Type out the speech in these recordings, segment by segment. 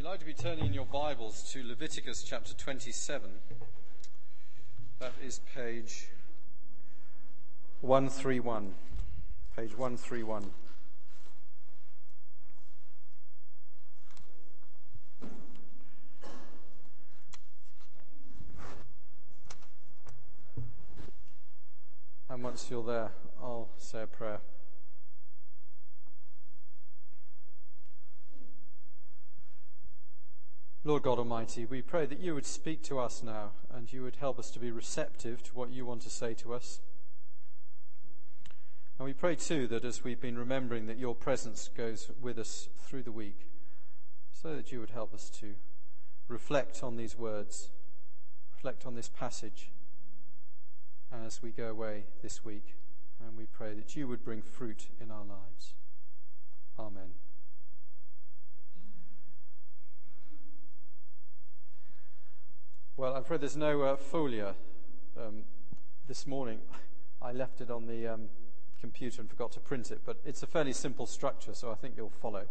you'd like to be turning in your Bibles to Leviticus chapter 27, that is page 131. Page 131. And once you're there, I'll say a prayer. Lord God Almighty, we pray that you would speak to us now and you would help us to be receptive to what you want to say to us. And we pray too that as we've been remembering that your presence goes with us through the week, so that you would help us to reflect on these words, reflect on this passage as we go away this week. And we pray that you would bring fruit in our lives. Amen. Well, I'm afraid there's no folia this morning. I left it on the computer and forgot to print it, but it's a fairly simple structure, so I think you'll follow.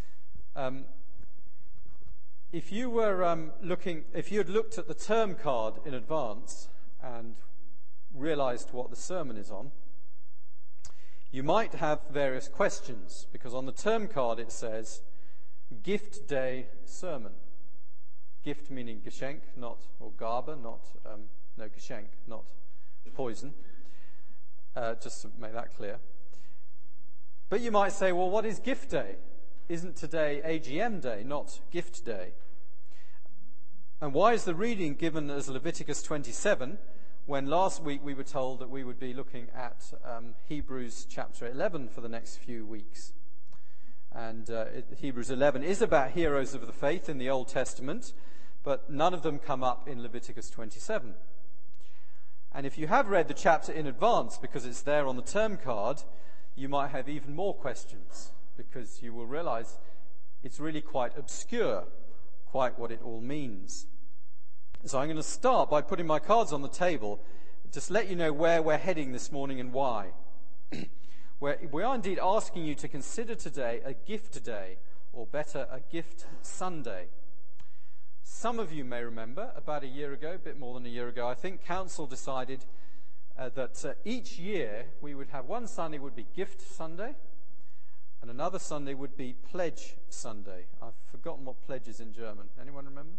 If you were if you had looked at the term card in advance and realized what the sermon is on, you might have various questions, because on the term card it says Gift Day Sermon. Gift meaning Geschenk, or Gabe, Geschenk, not poison, just to make that clear. But you might say, well, what is Gift Day? Isn't today AGM Day, not Gift Day? And why is the reading given as Leviticus 27, when last week we were told that we would be looking at Hebrews chapter 11 for the next few weeks? And Hebrews 11 is about heroes of the faith in the Old Testament, but none of them come up in Leviticus 27. And if you have read the chapter in advance, because it's there on the term card, you might have even more questions, because you will realize it's really quite obscure, quite what it all means. So I'm going to start by putting my cards on the table, just let you know where we're heading this morning and why. We are indeed asking you to consider today a gift day, or better, a gift Sunday. Some of you may remember, about a year ago, a bit more than a year ago, I think Council decided that each year we would have one Sunday would be Gift Sunday, and another Sunday would be Pledge Sunday. I've forgotten what pledge is in German. Anyone remember?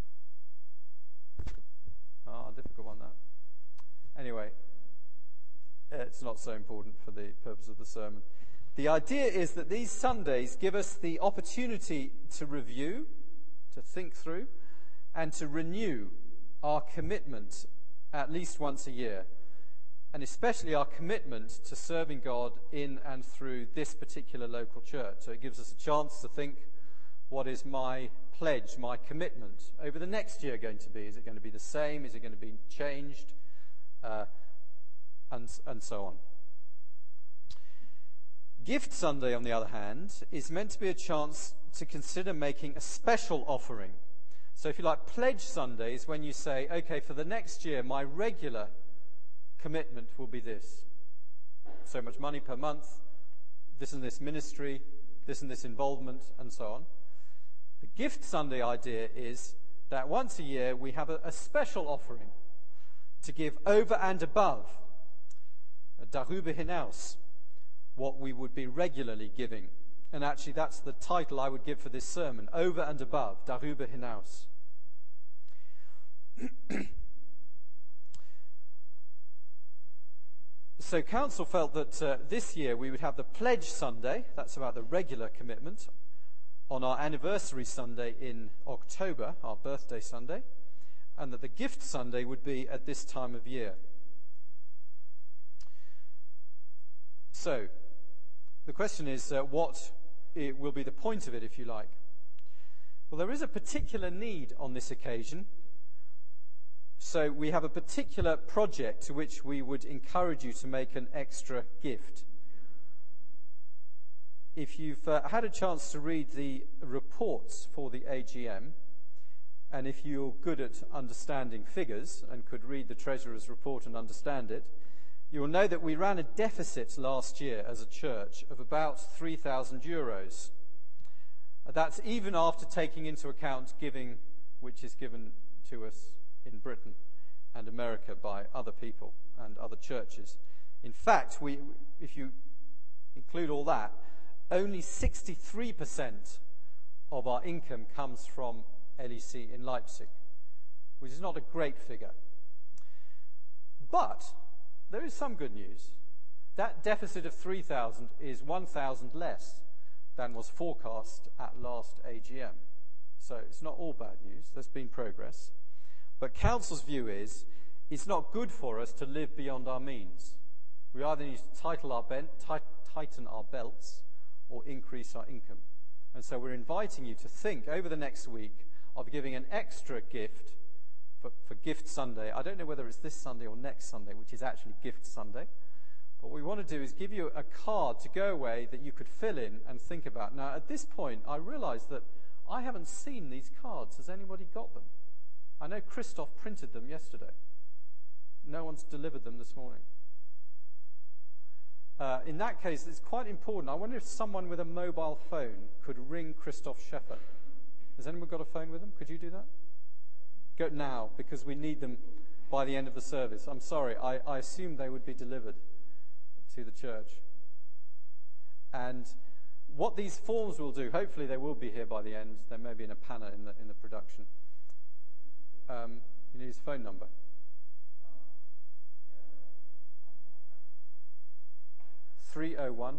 Difficult one, that. Anyway, it's not so important for the purpose of the sermon. The idea is that these Sundays give us the opportunity to review, to think through, and to renew our commitment at least once a year, and especially our commitment to serving God in and through this particular local church. So it gives us a chance to think, what is my pledge, my commitment over the next year going to be? Is it going to be the same? Is it going to be changed? And so on. Gift Sunday, on the other hand, is meant to be a chance to consider making a special offering. So if you like, Pledge Sunday is when you say, okay, for the next year, my regular commitment will be this. So much money per month, this and this ministry, this and this involvement, and so on. The Gift Sunday idea is that once a year we have a special offering to give over and above, darüber hinaus, what we would be regularly giving. And actually that's the title I would give for this sermon, Over and Above, darüber hinaus. So Council felt that this year we would have the Pledge Sunday, that's about the regular commitment, on our anniversary Sunday in October, our birthday Sunday, and that the Gift Sunday would be at this time of year. So, the question is, what will be the point of it, if you like? Well, there is a particular need on this occasion. So we have a particular project to which we would encourage you to make an extra gift. If you've had a chance to read the reports for the AGM, and if you're good at understanding figures and could read the Treasurer's report and understand it, you will know that we ran a deficit last year as a church of about €3,000. That's even after taking into account giving which is given to us in Britain and America by other people and other churches. In fact, if you include all that, only 63% of our income comes from LEC in Leipzig, which is not a great figure. But there is some good news. That deficit of 3,000 is 1,000 less than was forecast at last AGM. So it's not all bad news. There's been progress. But Council's view is it's not good for us to live beyond our means. We either need to tighten our belts or increase our income. And so we're inviting you to think over the next week of giving an extra gift for Gift Sunday. I don't know whether it's this Sunday or next Sunday, which is actually Gift Sunday. But what we want to do is give you a card to go away that you could fill in and think about. Now, at this point, I realise that I haven't seen these cards. Has anybody got them? I know Christoph printed them yesterday. No one's delivered them this morning. In that case, it's quite important. I wonder if someone with a mobile phone could ring Christoph Scheffer. Has anyone got a phone with them? Could you do that? Go now, because we need them by the end of the service. I'm sorry, I assumed they would be delivered to the church. And what these forms will do, hopefully they will be here by the end. There may be in a panel in the production. You need his phone number. (301).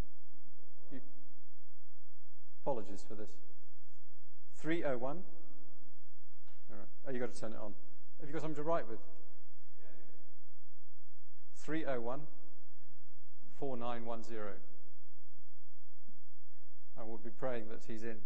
Apologies for this. 301. All right. Oh, you've got to turn it on. Have you got something to write with? 301 4910. And we'll be praying that he's in.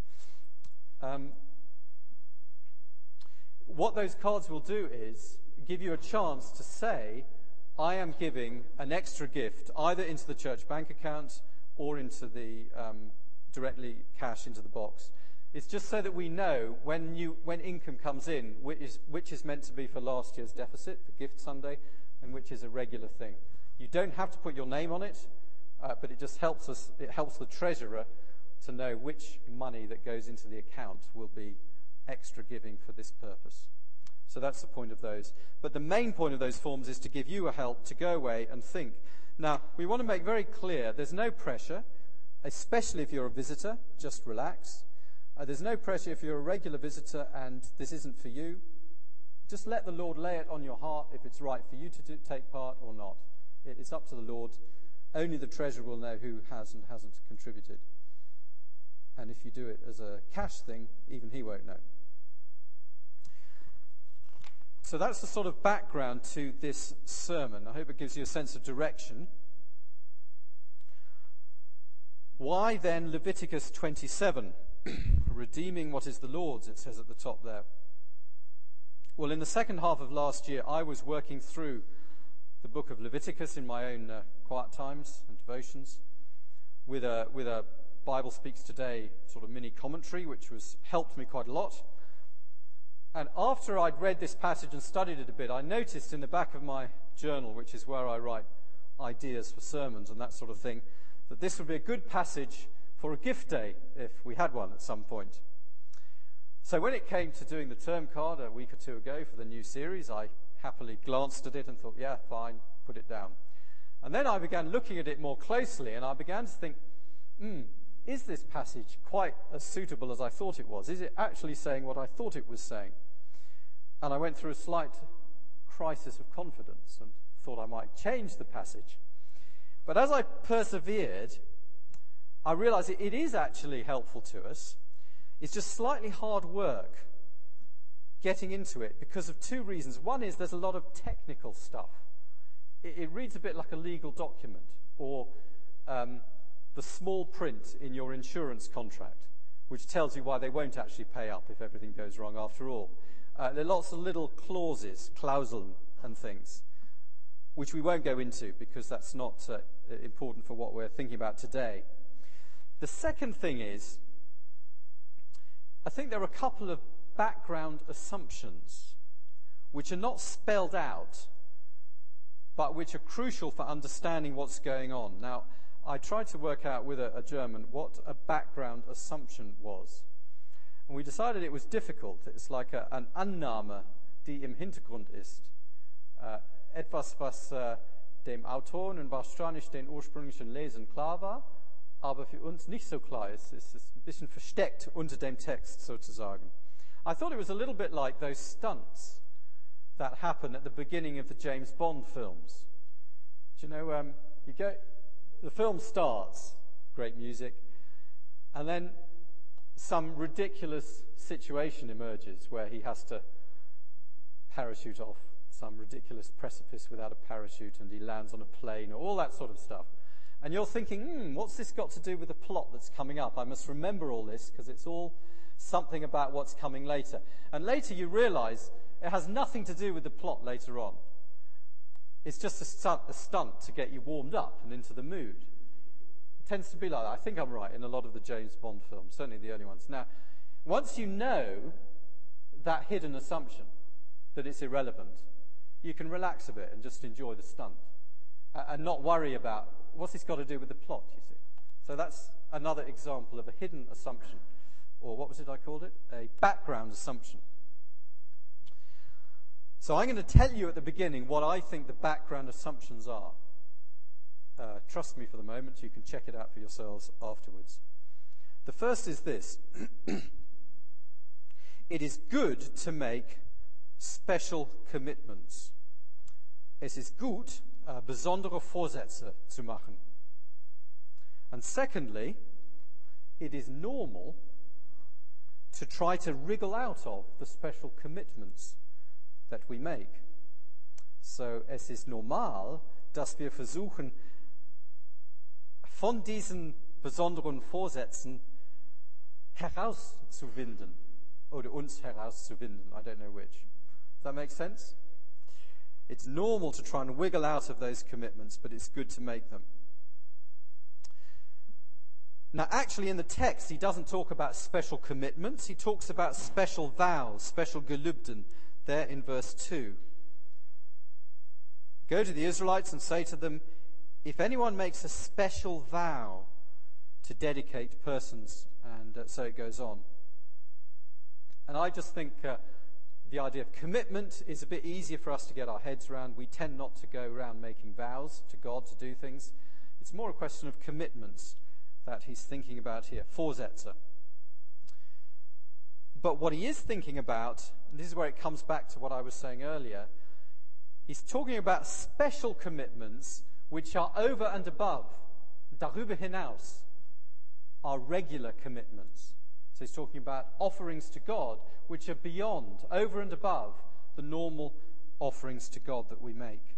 What those cards will do is give you a chance to say, I am giving an extra gift, either into the church bank account or into the directly cash into the box. It's just so that we know when income comes in, which is meant to be for last year's deficit, for Gift Sunday, and which is a regular thing. You don't have to put your name on it, but it just helps us. It helps the treasurer to know which money that goes into the account will be extra giving for this purpose. So that's the point of those. But the main point of those forms is to give you a help to go away and think. Now, we want to make very clear there's no pressure, especially if you're a visitor. Just relax. There's no pressure if you're a regular visitor and this isn't for you. Just let the Lord lay it on your heart if it's right for you to take part or not. It's up to the Lord. Only the treasurer will know who has and hasn't contributed. And if you do it as a cash thing, even he won't know. So that's the sort of background to this sermon. I hope it gives you a sense of direction. Why then Leviticus 27? Redeeming what is the Lord's, it says at the top there. Well, in the second half of last year, I was working through the book of Leviticus in my own quiet times and devotions with a Bible Speaks Today sort of mini commentary, which helped me quite a lot. And after I'd read this passage and studied it a bit, I noticed in the back of my journal, which is where I write ideas for sermons and that sort of thing, that this would be a good passage for a gift day if we had one at some point. So when it came to doing the term card a week or two ago for the new series, I happily glanced at it and thought, yeah, fine, put it down. And then I began looking at it more closely and I began to think, is this passage quite as suitable as I thought it was? Is it actually saying what I thought it was saying? And I went through a slight crisis of confidence and thought I might change the passage. But as I persevered, I realized it is actually helpful to us. It's just slightly hard work getting into it because of two reasons. One is there's a lot of technical stuff. It reads a bit like a legal document or the small print in your insurance contract, which tells you why they won't actually pay up if everything goes wrong after all. There are lots of little clauses, Klauseln and things, which we won't go into because that's not important for what we're thinking about today. The second thing is, I think there are a couple of background assumptions which are not spelled out, but which are crucial for understanding what's going on. Now, I tried to work out with a German what a background assumption was. And we decided it was difficult. It's like an Annahme, die im Hintergrund ist. Etwas, was dem Autoren und wahrscheinlich den ursprünglichen Lesern klar war, aber für uns nicht so klar ist. Es ist ein bisschen versteckt unter dem Text sozusagen. I thought it was a little bit like those stunts that happen at the beginning of the James Bond films. Do you know, the film starts, great music, and then some ridiculous situation emerges where he has to parachute off some ridiculous precipice without a parachute, and he lands on a plane, or all that sort of stuff. And you're thinking, what's this got to do with the plot that's coming up? I must remember all this because it's all something about what's coming later. And later you realize it has nothing to do with the plot later on. It's just a stunt to get you warmed up and into the mood. It tends to be like that. I think I'm right in a lot of the James Bond films, certainly the early ones. Now, once you know that hidden assumption that it's irrelevant, you can relax a bit and just enjoy the stunt and not worry about what's this got to do with the plot, you see. So that's another example of a hidden assumption, or what was it I called it? A background assumption. So I'm going to tell you at the beginning what I think the background assumptions are. Trust me for the moment, you can check it out for yourselves afterwards. The first is this. It is good to make special commitments. Es ist gut, besondere Vorsätze zu machen. And secondly, it is normal to try to wriggle out of the special commitments that we make. So es ist normal, dass wir versuchen, von diesen besonderen Vorsätzen herauszuwinden. Oder uns herauszuwinden. I don't know which. Does that make sense? It's normal to try and wiggle out of those commitments, but it's good to make them. Now, actually, in the text, he doesn't talk about special commitments. He talks about special vows, special gelübden, there in verse 2. Go to the Israelites and say to them, if anyone makes a special vow to dedicate persons, and so it goes on. And I just think the idea of commitment is a bit easier for us to get our heads around. We tend not to go around making vows to God to do things. It's more a question of commitments that he's thinking about here, Vorsätze. But what he is thinking about, and this is where it comes back to what I was saying earlier, he's talking about special commitments which are over and above, darüber hinaus, our regular commitments. So he's talking about offerings to God which are beyond, over and above, the normal offerings to God that we make.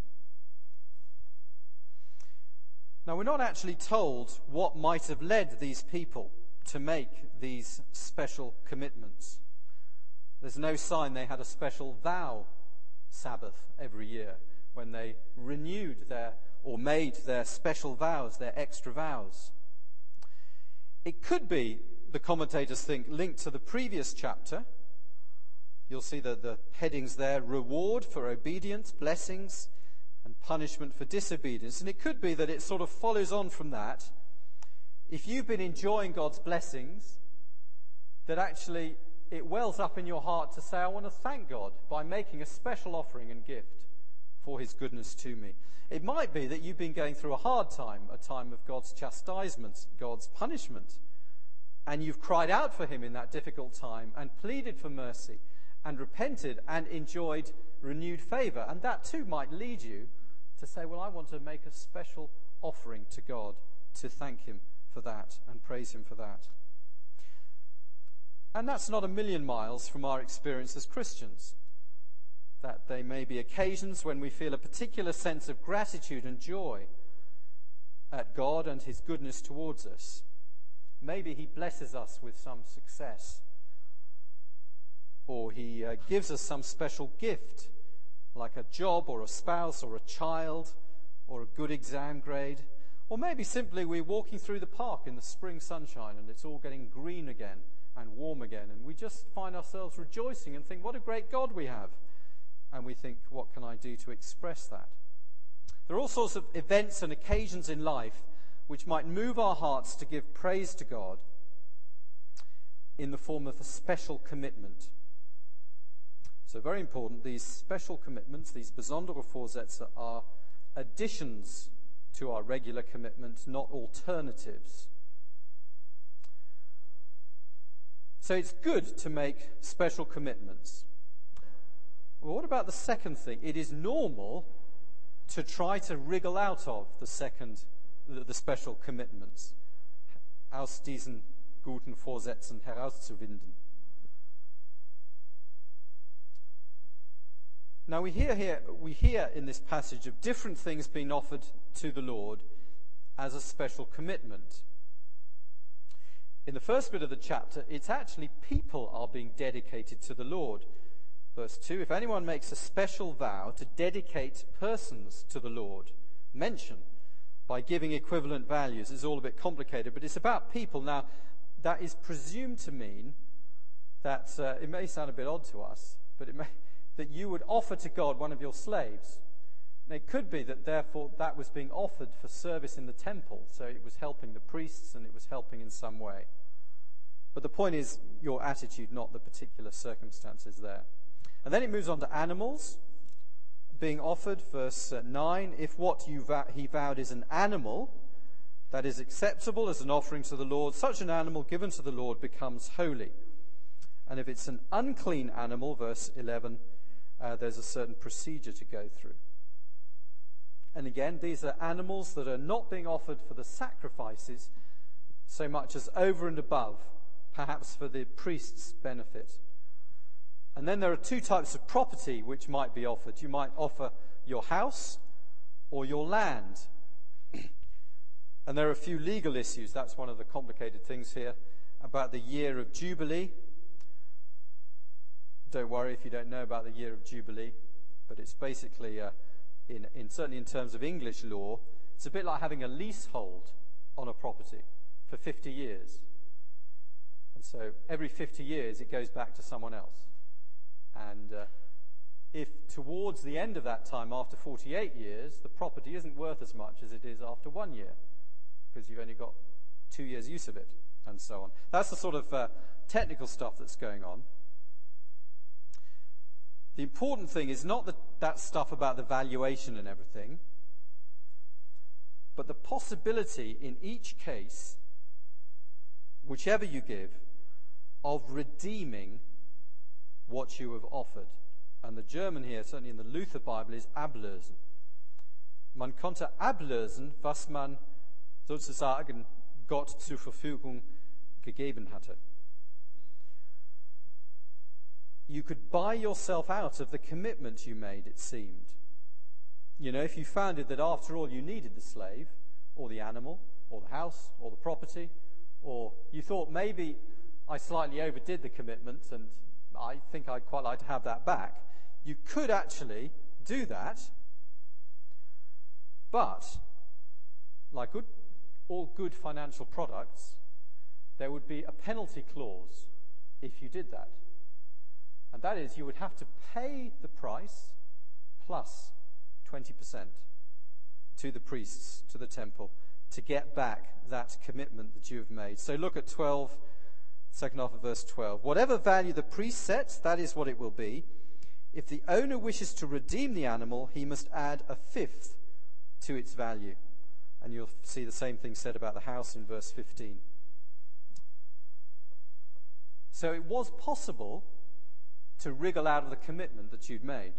Now, we're not actually told what might have led these people to make these special commitments. There's no sign they had a special vow Sabbath every year when they renewed or made their special vows, their extra vows. It could be, the commentators think, linked to the previous chapter. You'll see the headings there, reward for obedience, blessings, and punishment for disobedience. And it could be that it sort of follows on from that. If you've been enjoying God's blessings, that actually it wells up in your heart to say, I want to thank God by making a special offering and gift for his goodness to me. It might be that you've been going through a hard time, a time of God's chastisement, God's punishment, and you've cried out for him in that difficult time and pleaded for mercy and repented and enjoyed renewed favor. And that too might lead you to say, well, I want to make a special offering to God to thank him for that and praise him for that. And that's not a million miles from our experience as Christians. That there may be occasions when we feel a particular sense of gratitude and joy at God and his goodness towards us. Maybe he blesses us with some success, or he gives us some special gift, like a job or a spouse or a child or a good exam grade. Or maybe simply we're walking through the park in the spring sunshine and it's all getting green again and warm again, and we just find ourselves rejoicing and think, what a great God we have. And we think, what can I do to express that? There are all sorts of events and occasions in life which might move our hearts to give praise to God in the form of a special commitment. So very important, these special commitments, these besondere Vorsätze, are additions to our regular commitment, not alternatives. So it's good to make special commitments. Well, what about the second thing? It is normal to try to wriggle out of the special commitments. Aus diesen guten Vorsätzen herauszuwinden. Now we hear in this passage of different things being offered to the Lord as a special commitment. In the first bit of the chapter, it's actually people are being dedicated to the Lord. Verse 2, if anyone makes a special vow to dedicate persons to the Lord, mention by giving equivalent values. It's all a bit complicated, but it's about people. Now, that is presumed to mean that, it may sound a bit odd to us, but that you would offer to God one of your slaves. And it could be that therefore that was being offered for service in the temple, so it was helping the priests and it was helping in some way. But the point is your attitude, not the particular circumstances there. And then it moves on to animals being offered, verse 9. If what he vowed is an animal that is acceptable as an offering to the Lord, such an animal given to the Lord becomes holy. And if it's an unclean animal, verse 11, there's a certain procedure to go through. And again, these are animals that are not being offered for the sacrifices so much as over and above, perhaps for the priest's benefit. And then there are two types of property which might be offered. You might offer your house or your land. And there are a few legal issues. That's one of the complicated things here about the year of Jubilee. Don't worry if you don't know about the year of Jubilee, but it's basically, certainly in terms of English law, it's a bit like having a leasehold on a property for 50 years. And so every 50 years it goes back to someone else. And if towards the end of that time, after 48 years, the property isn't worth as much as it is after 1 year, because you've only got 2 years' use of it, and so on. That's the sort of technical stuff that's going on. The important thing is not that stuff about the valuation and everything, but the possibility in each case, whichever you give, of redeeming what you have offered. And the German here, certainly in the Luther Bible, is ablösen. Man konnte ablösen, was man sozusagen Gott zur Verfügung gegeben hatte. You could buy yourself out of the commitment you made, it seemed. You know, if you found that after all you needed the slave, or the animal, or the house, or the property, or you thought maybe I slightly overdid the commitment and I think I'd quite like to have that back, you could actually do that, but like all good financial products, there would be a penalty clause if you did that. And that is, you would have to pay the price plus 20% to the priests, to the temple, to get back that commitment that you have made. So look at 12, second half of verse 12. Whatever value the priest sets, that is what it will be. If the owner wishes to redeem the animal, he must add a fifth to its value. And you'll see the same thing said about the house in verse 15. So it was possible to wriggle out of the commitment that you'd made.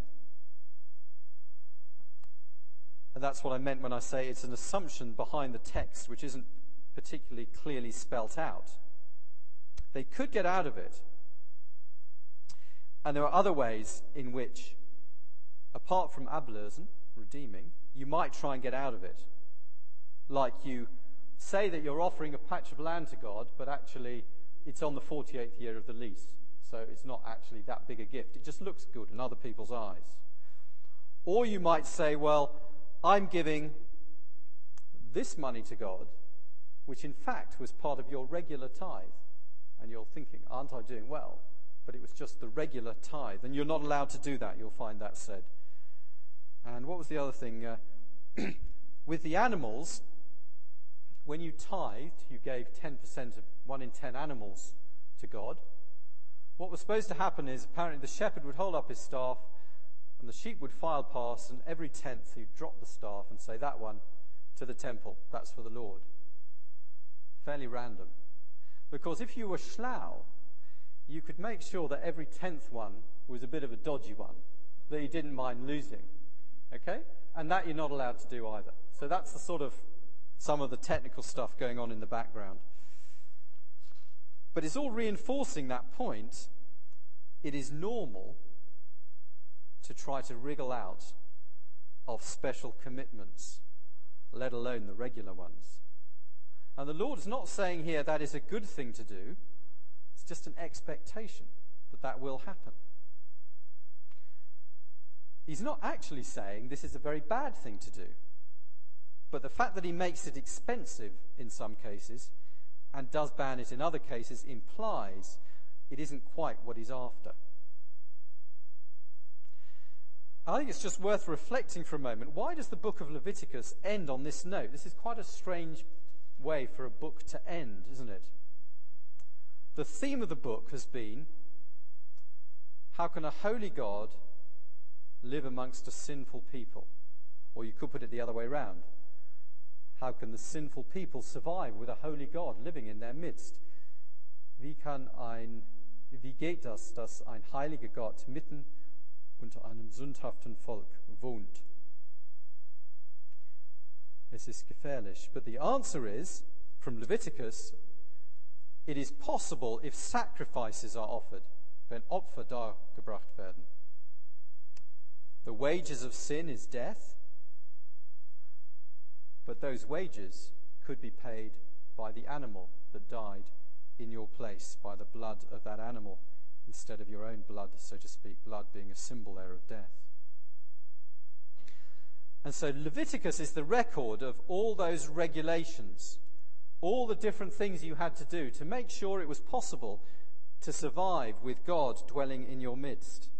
And that's what I meant when I say it's an assumption behind the text which isn't particularly clearly spelt out. They could get out of it. And there are other ways in which, apart from ablösen, redeeming, you might try and get out of it. Like you say that you're offering a patch of land to God, but actually it's on the 48th year of the lease. So it's not actually that big a gift. It just looks good in other people's eyes. Or you might say, well, I'm giving this money to God, which in fact was part of your regular tithe. And you're thinking, aren't I doing well? But it was just the regular tithe. And you're not allowed to do that, you'll find that said. And what was the other thing? With the animals, when you tithed, you gave 10% of 1 in 10 animals to God. What was supposed to happen is apparently the shepherd would hold up his staff and the sheep would file past, and every 10th he'd drop the staff and say, that one to the temple, that's for the Lord. Fairly random. Because if you were schlau, you could make sure that every 10th one was a bit of a dodgy one that you didn't mind losing. Okay? And that you're not allowed to do either. So that's the sort of some of the technical stuff going on in the background. But it's all reinforcing that point. It is normal to try to wriggle out of special commitments, let alone the regular ones. And the Lord is not saying here that is a good thing to do. It's just an expectation that that will happen. He's not actually saying this is a very bad thing to do. But the fact that he makes it expensive in some cases and does ban it in other cases implies it isn't quite what he's after. I think it's just worth reflecting for a moment. Why does the book of Leviticus end on this note? This is quite a strange way for a book to end, isn't it? The theme of the book has been, how can a holy God live amongst a sinful people? Or you could put it the other way around. How can the sinful people survive with a holy God living in their midst? Wie geht das, dass ein heiliger Gott mitten unter einem sündhaften Volk wohnt? Es ist gefährlich. But the answer is, from Leviticus, it is possible if sacrifices are offered, wenn Opfer dargebracht werden. The wages of sin is death, but those wages could be paid by the animal that died in your place, by the blood of that animal instead of your own blood, so to speak, blood being a symbol there of death. And so Leviticus is the record of all those regulations, all the different things you had to do to make sure it was possible to survive with God dwelling in your midst.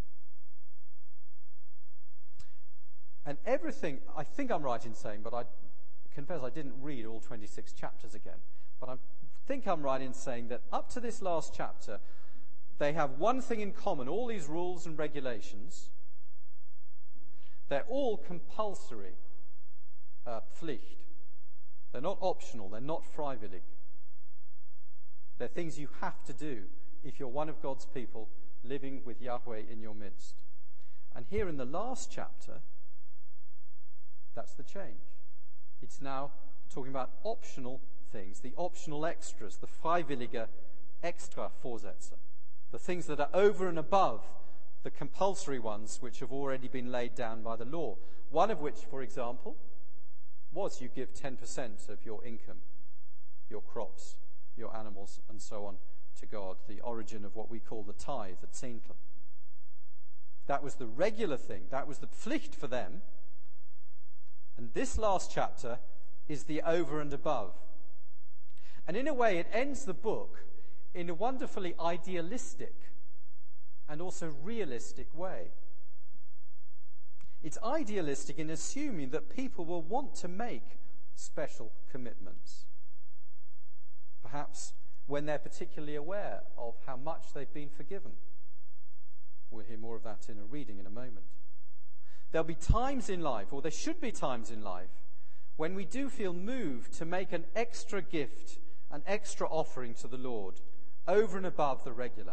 And everything, I think I'm right in saying, but I confess I didn't read all 26 chapters again, but I think I'm right in saying that up to this last chapter, they have one thing in common, all these rules and regulations. They're all compulsory, Pflicht. They're not optional, they're not freiwillig. They're things you have to do if you're one of God's people living with Yahweh in your midst. And here in the last chapter, that's the change. It's now talking about optional things, the optional extras, the freiwillige Extra-Vorsätze, the things that are over and above the compulsory ones which have already been laid down by the law. One of which, for example, was you give 10% of your income, your crops, your animals, and so on to God, the origin of what we call the tithe, the Zehntel. That was the regular thing. That was the Pflicht for them. And this last chapter is the over and above. And in a way, it ends the book in a wonderfully idealistic and also realistic way. It's idealistic in assuming that people will want to make special commitments. Perhaps when they're particularly aware of how much they've been forgiven. We'll hear more of that in a reading in a moment. There'll be times in life, or there should be times in life, when we do feel moved to make an extra gift, an extra offering to the Lord, over and above the regular.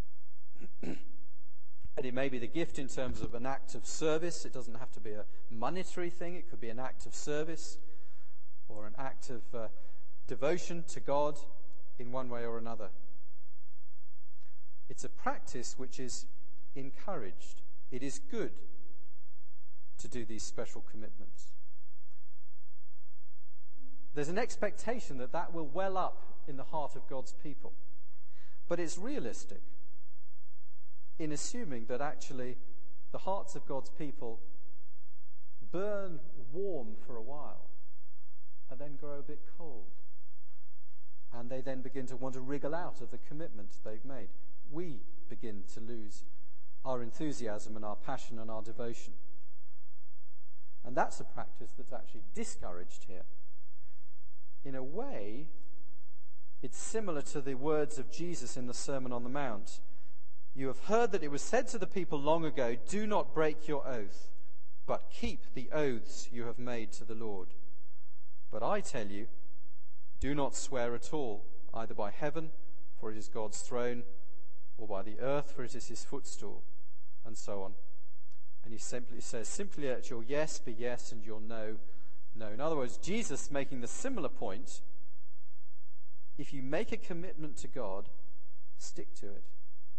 And it may be the gift in terms of an act of service. It doesn't have to be a monetary thing. It could be an act of service or an act of devotion to God in one way or another. It's a practice which is encouraged. It is good to do these special commitments. There's an expectation that that will well up in the heart of God's people. But it's realistic in assuming that actually the hearts of God's people burn warm for a while and then grow a bit cold. And they then begin to want to wriggle out of the commitment they've made. We begin to lose our enthusiasm and our passion and our devotion. And that's a practice that's actually discouraged here. in a way, it's similar to the words of Jesus in the Sermon on the Mount. You have heard that it was said to the people long ago, do not break your oath, but keep the oaths you have made to the Lord. But I tell you, do not swear at all, either by heaven, for it is God's throne, or by the earth, for it is his footstool, and so on. And he simply says, simply let your yes be yes and your no, no. In other words, Jesus making the similar point, if you make a commitment to God, stick to it.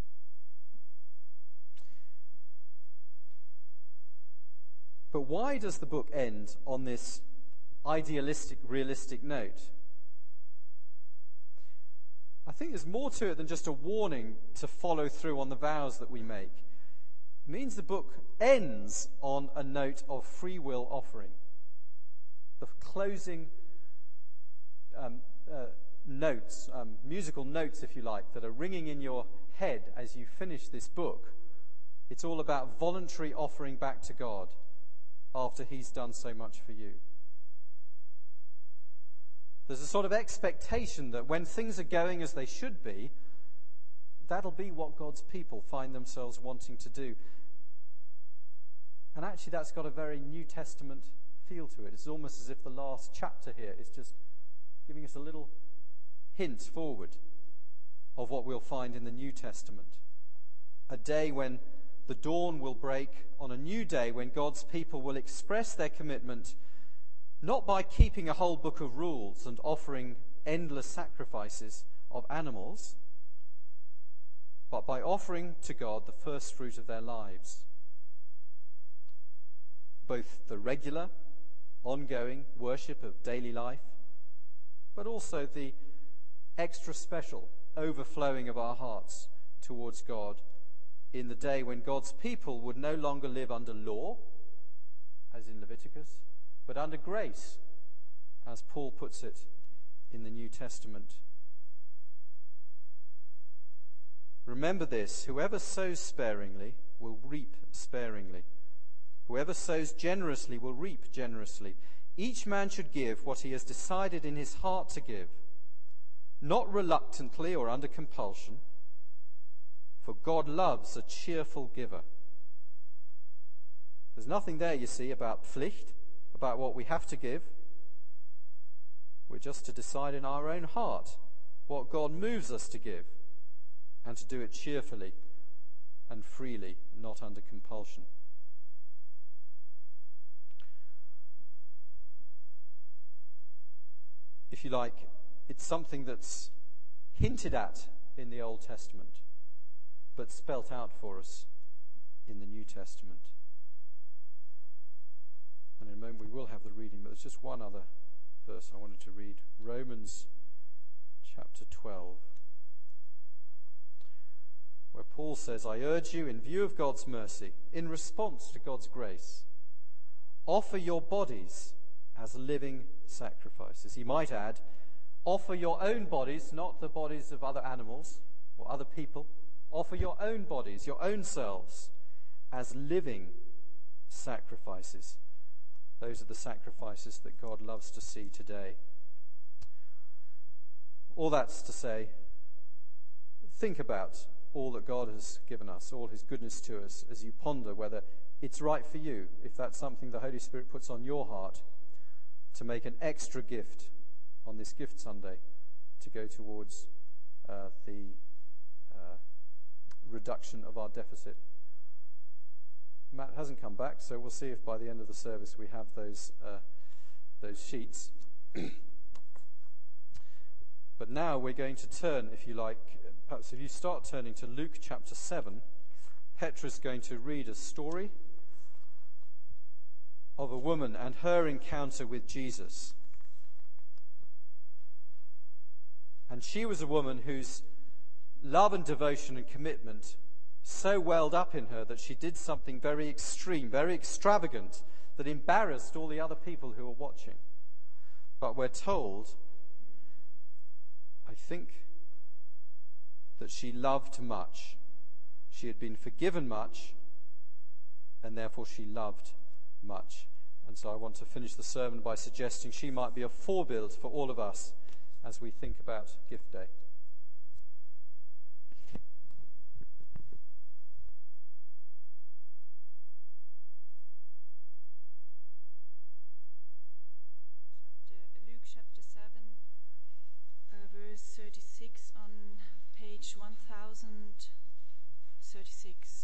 But why does the book end on this idealistic, realistic note? I think there's more to it than just a warning to follow through on the vows that we make. It means the book ends on a note of free will offering. The closing notes, musical notes, if you like, that are ringing in your head as you finish this book. It's all about voluntary offering back to God after he's done so much for you. There's a sort of expectation that when things are going as they should be, that'll be what God's people find themselves wanting to do. And actually that's got a very New Testament feel to it. It's almost as if the last chapter here is just giving us a little hint forward of what we'll find in the New Testament. A day when the dawn will break, on a new day when God's people will express their commitment not by keeping a whole book of rules and offering endless sacrifices of animals, but by offering to God the first fruit of their lives. Both the regular, ongoing worship of daily life, but also the extra special overflowing of our hearts towards God in the day when God's people would no longer live under law, as in Leviticus, but under grace, as Paul puts it in the New Testament. Remember this, whoever sows sparingly will reap sparingly. Whoever sows generously will reap generously. Each man should give what he has decided in his heart to give, not reluctantly or under compulsion, for God loves a cheerful giver. There's nothing there, you see, about Pflicht, about what we have to give. We're just to decide in our own heart what God moves us to give, and to do it cheerfully and freely, not under compulsion. If you like, it's something that's hinted at in the Old Testament, but spelt out for us in the New Testament. And in a moment we will have the reading, but there's just one other verse I wanted to read. Romans chapter 12, where Paul says, I urge you, in view of God's mercy, in response to God's grace, offer your bodies as living sacrifices. He might add, offer your own bodies, not the bodies of other animals or other people. Offer your own bodies, your own selves, as living sacrifices. Those are the sacrifices that God loves to see today. All that's to say, think about all that God has given us, all his goodness to us, as you ponder whether it's right for you, if that's something the Holy Spirit puts on your heart, to make an extra gift on this Gift Sunday to go towards the reduction of our deficit. Matt hasn't come back, so we'll see if by the end of the service we have those sheets. But now we're going to turn, if you like, perhaps if you start turning to Luke chapter 7, Petra's going to read a story of a woman and her encounter with Jesus. And she was a woman whose love and devotion and commitment so welled up in her that she did something very extreme, very extravagant, that embarrassed all the other people who were watching. But we're told, I think, that she loved much. She had been forgiven much, and therefore she loved much. And so I want to finish the sermon by suggesting she might be a forebuild for all of us as we think about Gift Day. Luke chapter 7, verse 36 on page 1036.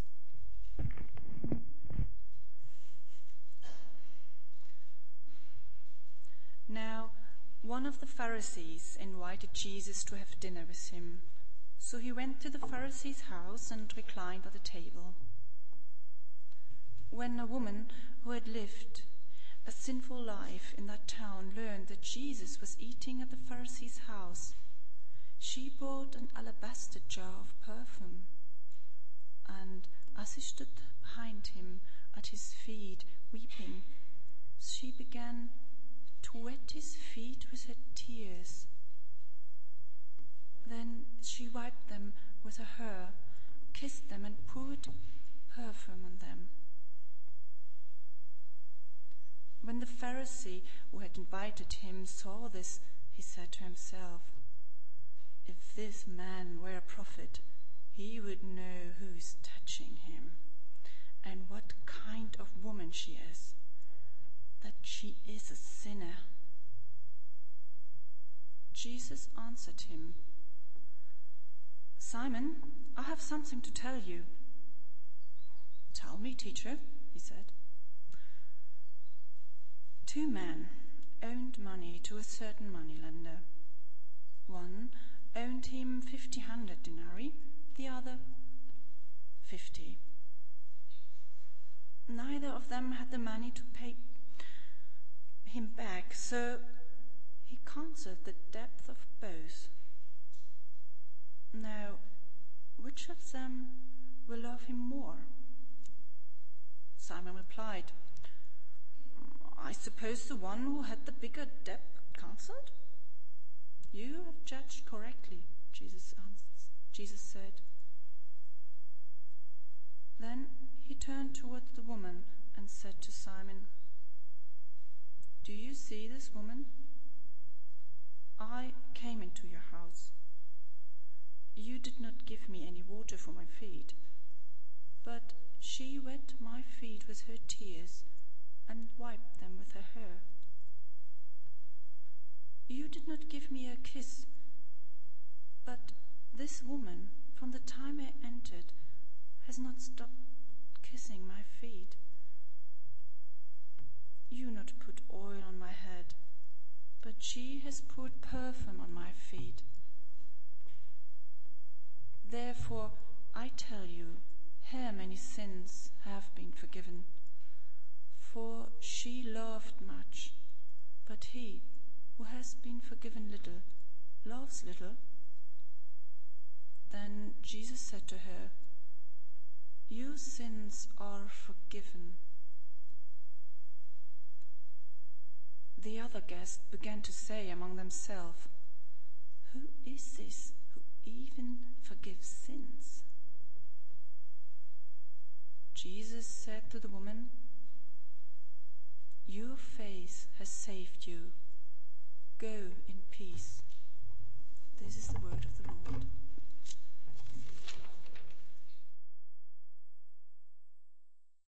Now, one of the Pharisees invited Jesus to have dinner with him. So he went to the Pharisee's house and reclined at the table. When a woman who had lived a sinful life in that town learned that Jesus was eating at the Pharisee's house, she bought an alabaster jar of perfume. And as he stood behind him at his feet weeping, she began to wet his feet with her tears. Then she wiped them with her hair, kissed them, and poured perfume on them. When the Pharisee who had invited him saw this, he said to himself, "If this man were a prophet, he would know who is touching him, and what kind of woman she is, that she is a sinner." Jesus answered him, "Simon, I have something to tell you." "Tell me, teacher," he said. 2 men owed money to a certain moneylender. One owed him 500 denarii, the other 50. Neither of them had the money to pay him back, so he cancelled the debt of both. Now, which of them will love him more? Simon replied, "I suppose the one who had the bigger debt cancelled." "You have judged correctly," Jesus said. Then he turned towards the woman and said to Simon, "Do you see this woman? I came into your house. You did not give me any water for my feet, but she wet my feet with her tears and wiped them with her hair. You did not give me a kiss, but this woman, from the time I entered, has not stopped kissing my feet. You not put oil on my head, but she has poured perfume on my feet. Therefore, I tell you, her many sins have been forgiven, for she loved much, but he who has been forgiven little loves little." Then Jesus said to her, "Your sins are forgiven." The other guests began to say among themselves, "Who is this who even forgives sins?" Jesus said to the woman, "Your faith has saved you. Go in peace." This is the word of the Lord.